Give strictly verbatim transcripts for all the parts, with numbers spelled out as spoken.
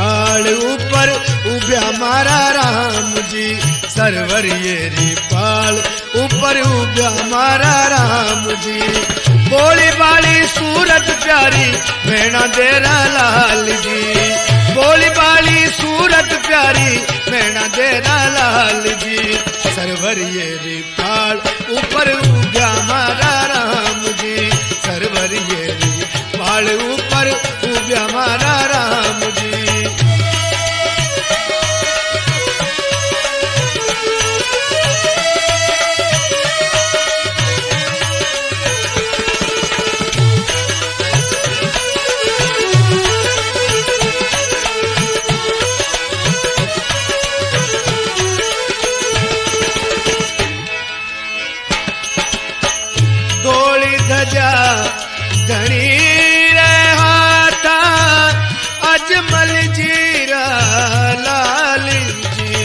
पाल ऊपर उभ्या मारा राम जी। सरवर ये री पाल ऊपर उभ्या मारा राम जी। बोली बाली सूरत प्यारी मैना देरा लाल जी। बोली बाली सूरत प्यारी मैना देरा लाल जी। सरवर ये री पाल ऊपर उभ्या मारा राम जी। सरवर ये री पाल ऊपर उभ्या मारा राम जी। धनी हाथा अजमल जीरा लाल जी।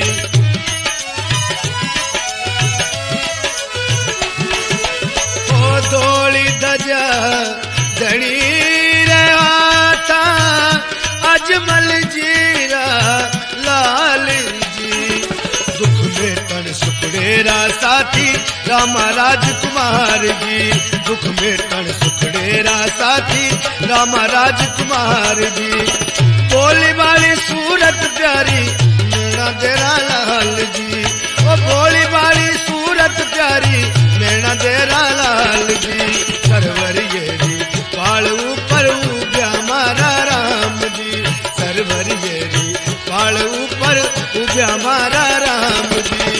ओ धोली धजा धनी हाथा अजमल जीरा लाल जी। दुख में तन सुखड़ेरा साथी रामा राजकुमार जी। दुख में तन सुखड़ेरा साथी रामा राजकुमार जी। बोली वाली सूरत प्यारी मैना देरा लाल जी। ओ बोली वाली सूरत प्यारी मैना देरा लाल जी। सरवर ये री पाल ऊपर उभ्या मारा राम जी। सरवर ये री पाल ऊपर उभ्या मारा राम जी।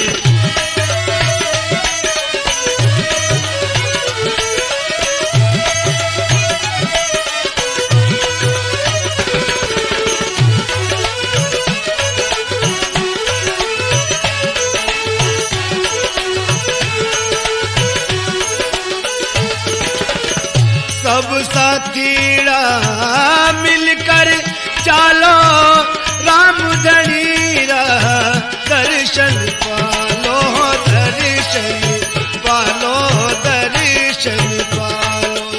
सब साथीड़ा मिलकर चालो राम धनीरा दर्शन पालो दर्शन पालो दर्शन पालो।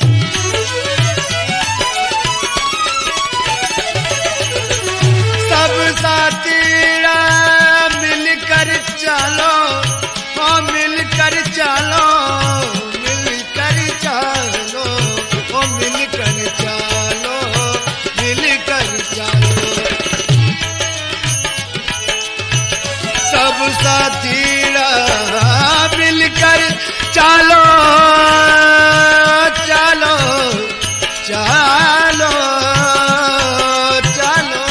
सब साथीड़ा मिलकर चालो हाँ मिलकर चालो मिलकर चालो ओ मिलकर चालो मिलकर चालो। सब साथीड़ा मिलकर चालो चालो चालो चालो।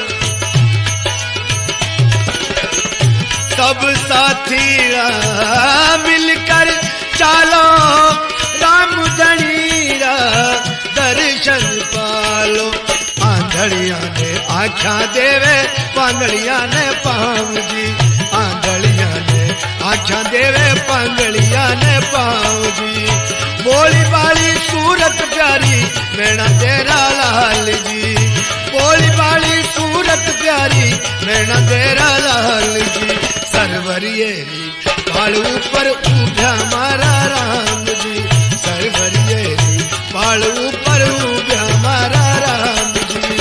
सब साथीड़ा मिलकर चालो राम धनीरा दर्शन पालो। आंधड़िया ने आँखा देवे पांगड़िया ने पाँव जी। आंधड़िया ने आँखा देवे पांगड़िया ने पाँव जी। बोली बाली सूरत प्यारी मैना तेरा लाल जी। बोली बाली सूरत प्यारी मैना तेरा लाल जी। सरवर ये री पाल ऊपर उभ्या मारा राम जी। सरवर ये री पाल ऊपर उभ्या मारा राम जी।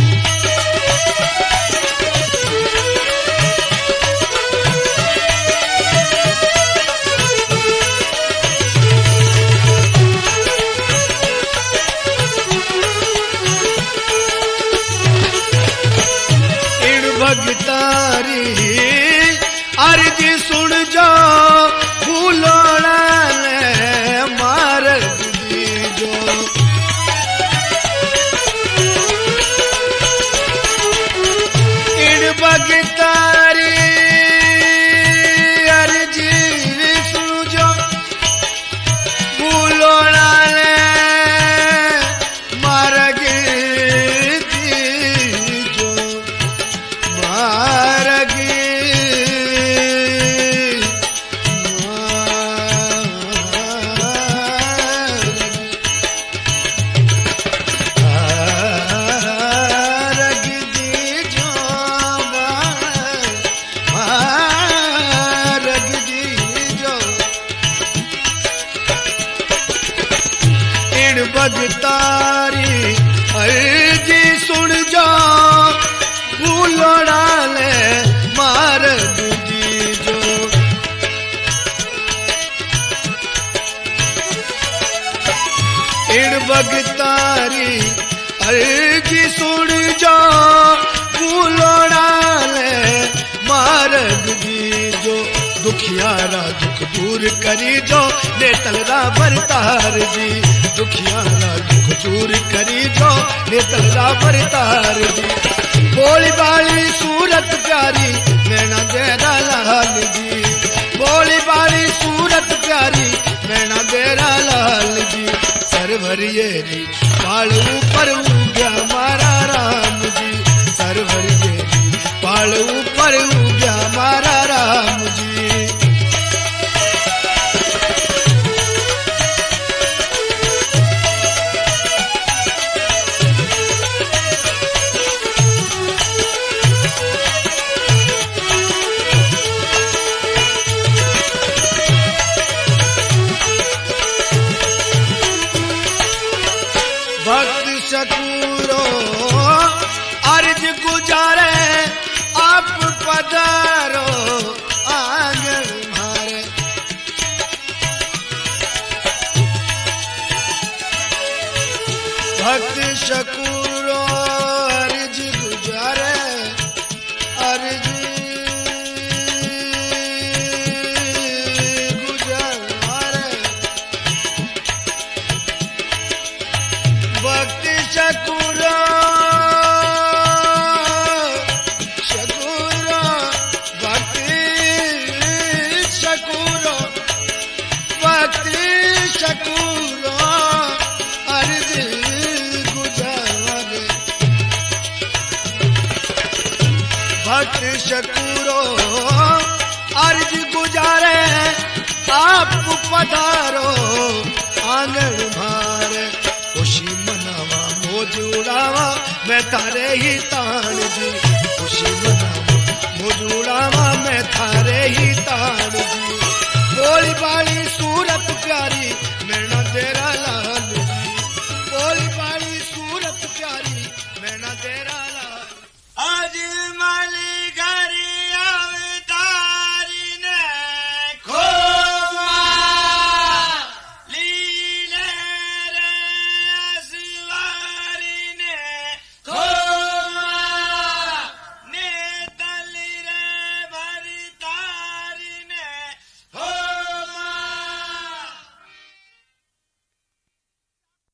इन भगतारी अर्जी सुन जो फूलोड़ा ने मार दीजो। दुखियारा दुख दूर करी जो नेतल रा भरतार जी दुखियारा दुख दूर करी जो नेतल रा भरतार जी बोली बाली सूरत प्यारी नैना देरा लाल जी बोली बाली सूरत प्यारी नैना देरा लाल जी सरवर येरी पाल ऊपर उग्या मारा राम जी सरवर येरी पाल ऊपर उग्या मारा राम जी भक्त शकूरो अर्ज गुजारे आप पधारो आंगन मारे भक्त शकूरो अर्ज गुजारे अर्ज गुजारे भक्ति शकूरो शकूरो भक्ति शकूरो भक्ति शकूरो अर्ज गुजारे भक्त शकूरो अर्ज गुजारे आप पधारो आंगन भारे खुशी मनावा मौज उड़ावा मैं थारे ही तान जी खुशी मनावा मौज उड़ावा मैं थारे ही तान जी बोली बाली सूरत प्यारी नैना तेरा